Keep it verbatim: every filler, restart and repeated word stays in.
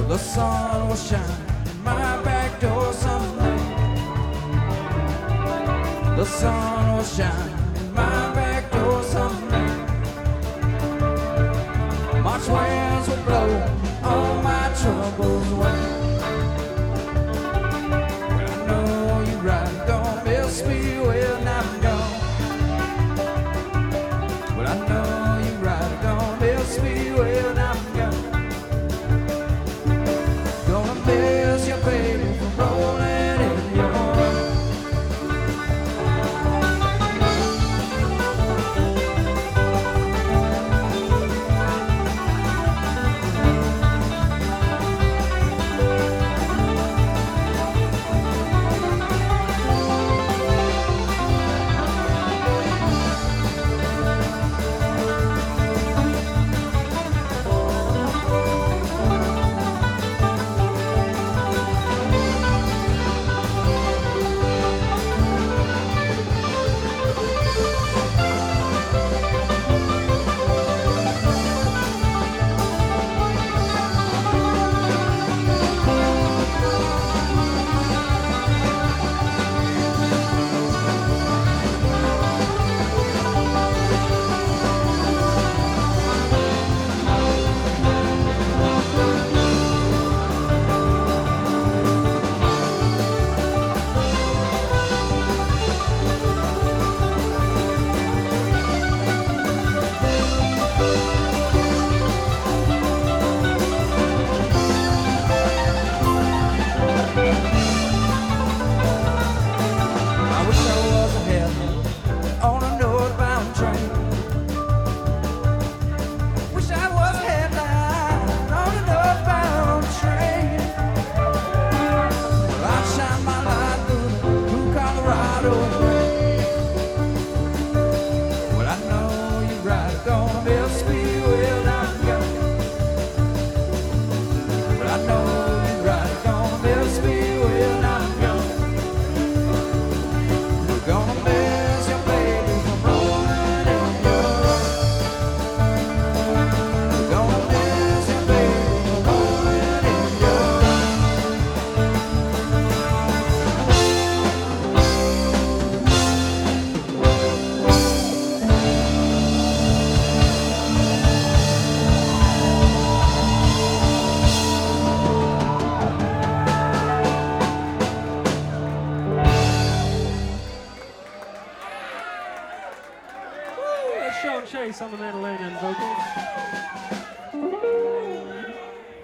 The sun will shine in my back door someday. The sun will shine in my back door someday. March winds will blow all my troubles away. Well, I know you're right, don't miss me when I'm gone. Well, I know you're right, don't miss me when I'm gone. Gonna miss you, baby, from rolling in your arms. Sean Chase on the mandolin and vocals.